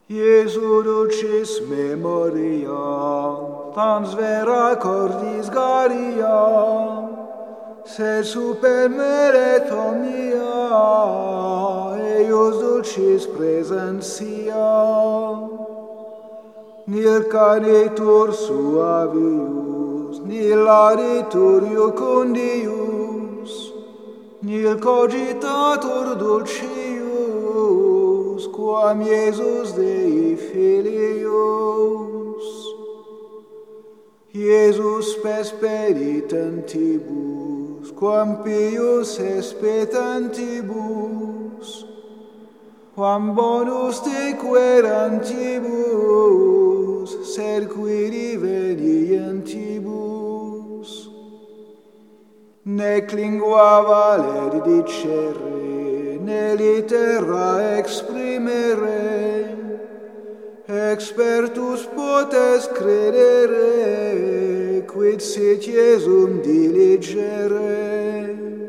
Iesu dulcis memoria, tans vera cordis garia, sed super meret omnia, eius dulcis presentia. Nil cadetur suavius, nil lauditur iucundius, nil cogitatur dulcius, quam Iesus Dei Filius. Iesus spes penitentibus, quam pius est petentibus, quam bonus te querantibus, sed quidi venientibus. Nec lingua valet dicere, ne litera exprimere, expertus potes credere, quid sit Iesum diligere.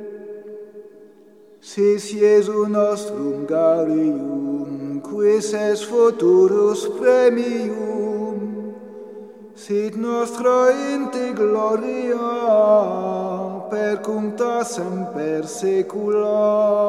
Sis Iesu nostrum gaudium, quis est futurus premium, sit nostra inte gloria, percuncta semper saecula.